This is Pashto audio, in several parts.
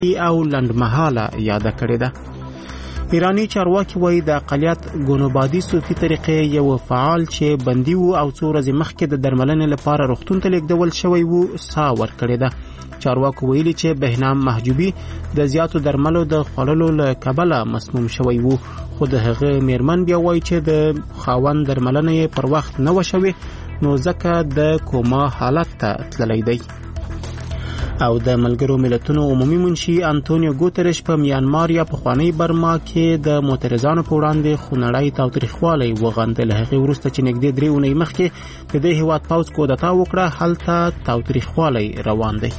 او لنډمهاله یاده کړې ده. ایرانی چارواکي وایي د اقلیت ګونوبادي صوفي طریقې یو فعال چې بندي و او څو ورځې مخکې د درملنې لپاره روغتون ته لیږدول شوی و ساه ورکړې ده. چارواکو ویلي چې بهنام محجوبي د زیاتو درملو د خوړلو له کبله مسموم شوی و، خو د هغه میرمن بیا وایي چې د خاوند درملنه یې پر وخت نه و شوې، نو ځکه د کوما حالت ته تللی دی. او د ملګرو ملتونو عمومي منشي انټونیو ګوتریش په میانمار یا پخواني برما کې د معترضانو په وړاندې خونړی تاوتریخوالی وغندل. هغې وروسته چې نږدې 3 اونۍ مخکې د دې هېواد پوځ کودتا وکړه، هلته تاوتریخوالی روان دی.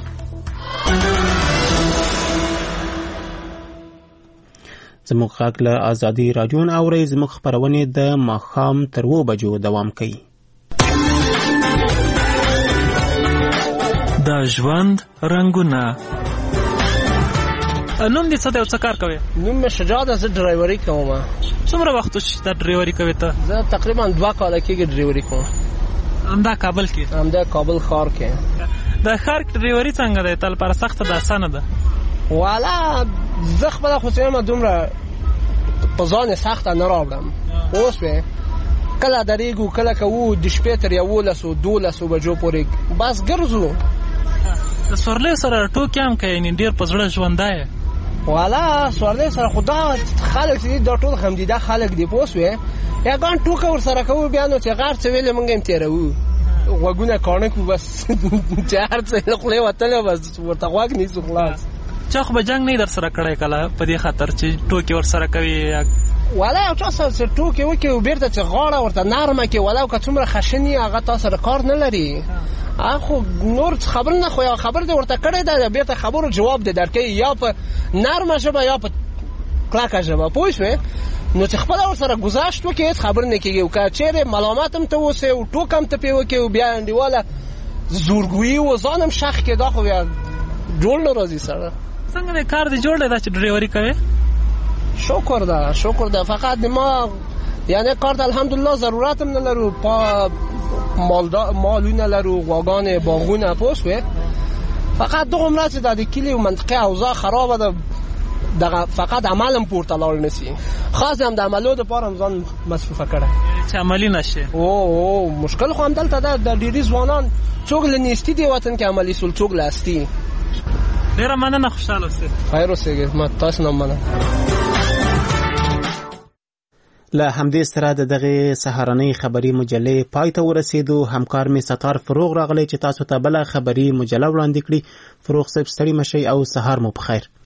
زموږ غږ له ازادي راډیو نه اورئ. زموږ خپرونې د ماښام تر 2 بجو دوام کوي. د ژوند رنګونه. نوم دې څه دی او څه کار کوې؟ نوم مې شجاع ده، زه ډرایوري کوم. څومره وخت چې دا ډرایوري کوې ته؟ زه تقریبا 2 کاله کېږي ډرایوري کوم. همدا کابل کې؟ همدا کابل ښار کې. د ښار ډرایوري څنګه دی؟ تل لپاره سخته ده اسانه ده؟ والا زه خپله خو څه دومره په ځان یې سخته نه راوړم. اوس وې کله درېږو کله کوو د شپې تر 11-12 بجو پورې بس ګرځو. د سورلۍ سره ټوکې هم کوې؟ یعنې ډېر په زړه ژوندی یې؟ والا سورلۍ سره خو دا خلک چې دي دا ټول همدیده خلک دي، پوه شوې. یګان ټوکه ورسره کوو، بیا نو چې غار څه ویلې موږ هم تېروو، غوږونه کاڼه کړو، بس چې هر څه له خولې وتلی بس ورته غوږ نیسو خلاص. چا خو به جنګ نه در سره کړی کله په دې خاطر چې ټوکې ورسره کوي؟ والا یو چا سره ټوکې وکړي او بیرته چې غاړه ورته نرمه کړي، والا که څومره خشن یي هغه تا سره کار نه لري. خو نور خبر نه، خو یو خبر دې ورته کړی ده، بیرته خبرو جواب دې درکوي، یا په نرمه ژبه یا په کلکه ژبه، پوه شوې. نو چې خپله ورسره ګذشت وکړي هېڅ خبر نه کېږي. او که چېرې ملامت هم ته اوسې او ټوک هم ته پرې وکړي او بیا انډیواله زورګویي و ځان هم شخ کړي، دا خو بیا جوړ نه راځي سره. څنګه دی کار دې جوړ دی دا چې ډرایوري کوې؟ شکر ده فقط ما یعنی کار ته الحمدلله ضرورت هم نه لرو، مالونه لرو، غواګانې، باغونه، پوه شوې. فقط دومره چې د کلي و منطقې اوضاع خرابه ده، دغه فقط عمل هم پورته لاړ نشي. خاص هم د عملو دپاره هم ځان مصروفه کړی چې عملي نشي. او مشکل خو همدلته ده، د ډېرې ځوانان څوک له نیستي دې وطن کې عملي سول، څوک له هستي. ډېره مننه، خوشحاله اوسې. خیر اوسېږئ. ما تاسو نه مننه. له همدې سره د دغې سهارنۍ خبري مجلې پای ته ورسېدو. همکار مې ستار فروغ راغلی چې تاسو ته بله خبري مجله وړاندې کړي. فروغ صاحب ستړي مه شئ او سهار مو په خیر.